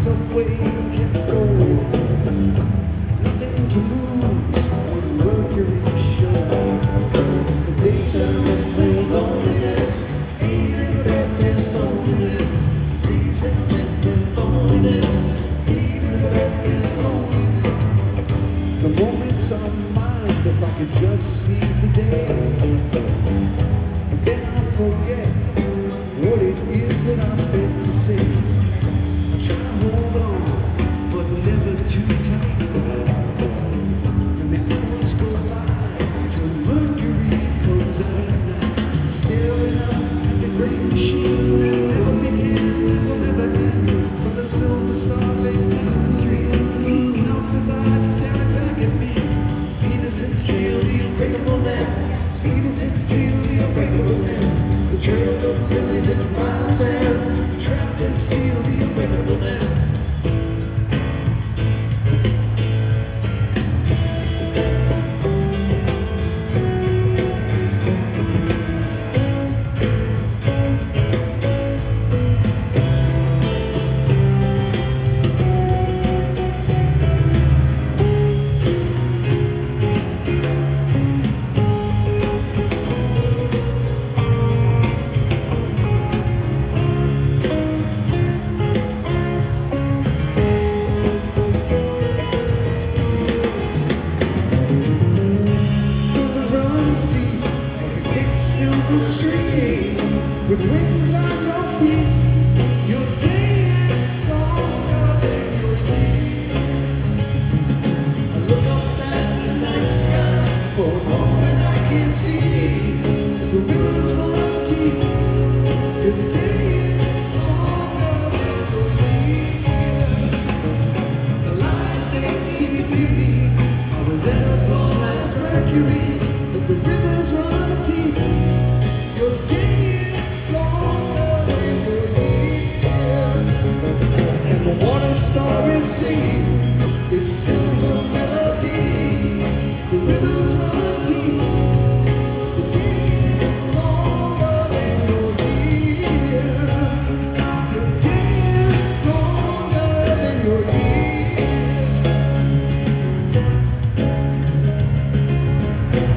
subway can go. Nothing to lose when Mercury shows. The days are with loneliness, ain't in the bed there's loneliness. Days that live with loneliness, ain't in the bed there's loneliness. The moments are mine if I could just seize the day. And then I forget what it is that I'm meant to say. I try to hold on, but never too tight. And the hours go by till Mercury comes out at night. Staring up at the great machine that never began and will never end. From the silver starlit tapestry, see countless eyes staring back at me. Venus and steel, the unbreakable net. Venus and steel, the unbreakable net. The trail of lilies and violets hands, trapped in steel, the unbreakable net. Silver stream with wings on your feet. Your day is longer than your year. I look up at the night sky for a moment I can see the rivers run deep. Your day is longer than your year. The lies they feed to me are as edible as mercury, but the rivers run deep. Your day is longer than your year. And the water star is singing its silver melody. The rivers run deep. The day is longer than your year. Your day is longer than your year.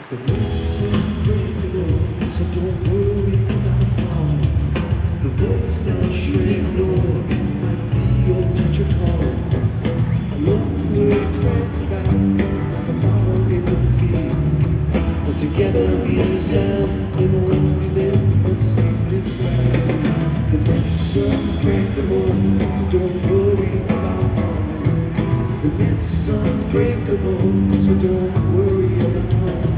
that it's unbreakable, so don't worry about falling. The voice that you ignore might be your future call. Lungs are tossed about like a ball in the sea. But together we stand and only then escape this ground. The net's unbreakable, don't worry about falling. The net's unbreakable, so don't worry about falling.